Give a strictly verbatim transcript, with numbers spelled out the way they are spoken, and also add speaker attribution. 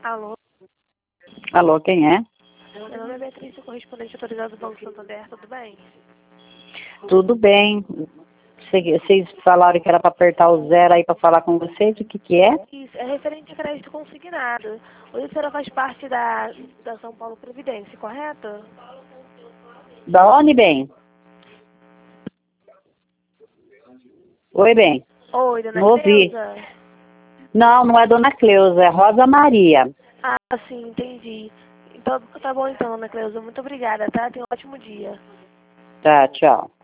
Speaker 1: Alô?
Speaker 2: Alô, quem é?
Speaker 1: Meu nome é Beatriz, sou correspondente autorizado do Banco Santander, tudo bem?
Speaker 2: Tudo bem. Vocês falaram que era para apertar o zero aí para falar com vocês, o que que é?
Speaker 1: Isso, é referente a crédito consignado. Hoje a senhora faz parte da, da São Paulo Previdência, correto?
Speaker 2: Da onde, bem? Oi, bem.
Speaker 1: Oi, dona
Speaker 2: Não ouvi.
Speaker 1: Cleusa?
Speaker 2: Não, não é Dona Cleusa, é Rosa Maria.
Speaker 1: Ah, sim, entendi. Então, tá bom então, dona Cleusa. Muito obrigada, tá? Tenha um ótimo dia.
Speaker 2: Tá, tchau.